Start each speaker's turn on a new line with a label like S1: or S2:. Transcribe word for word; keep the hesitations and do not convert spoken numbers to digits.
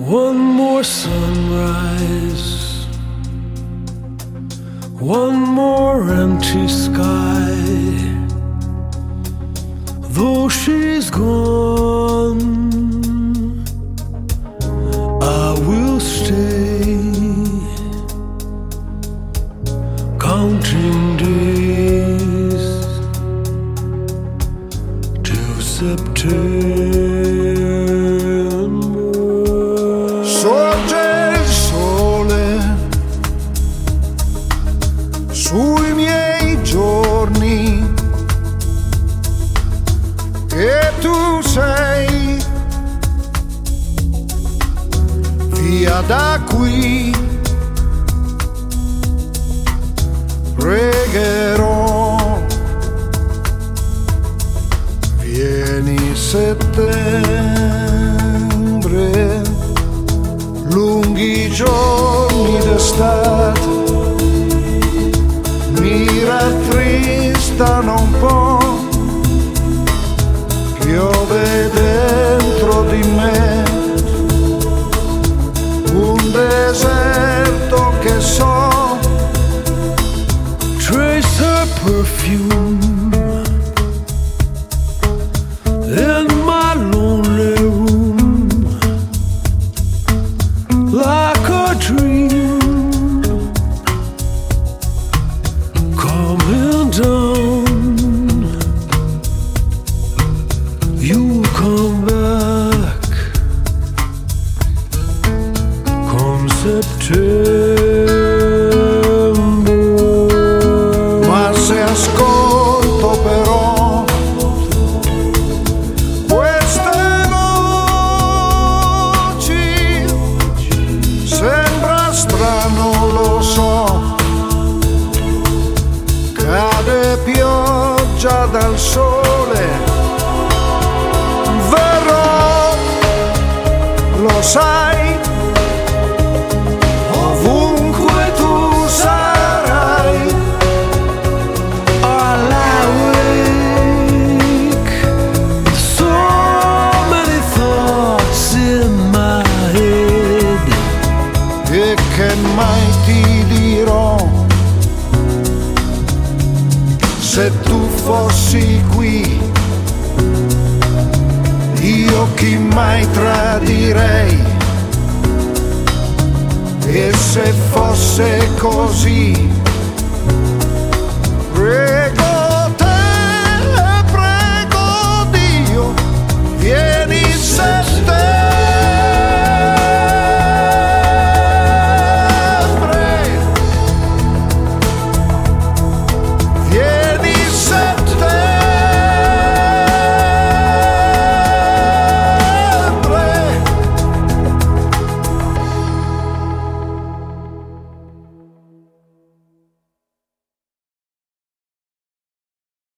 S1: One more sunrise, one more empty sky. Though she's gone, I will stay, counting days till September.
S2: Sorge il sole sui miei giorni e tu sei via da qui. Pregherò, vieni settembre, lunghi giorni d'estate mi rattristano un po', piove dentro di me, un deserto che so,
S1: trace her perfume in my lonely room, like a dream coming down. You come back come September.
S2: Ma se ascolto però queste voci, sembra strano, lo so, cade pioggia dal sole, verrò, lo sai, ovunque tu sarai.
S1: All I wake with so many thoughts in my head.
S2: E che mai ti dirò, se tu fossi qui, io chi mai tradirei, e se fosse così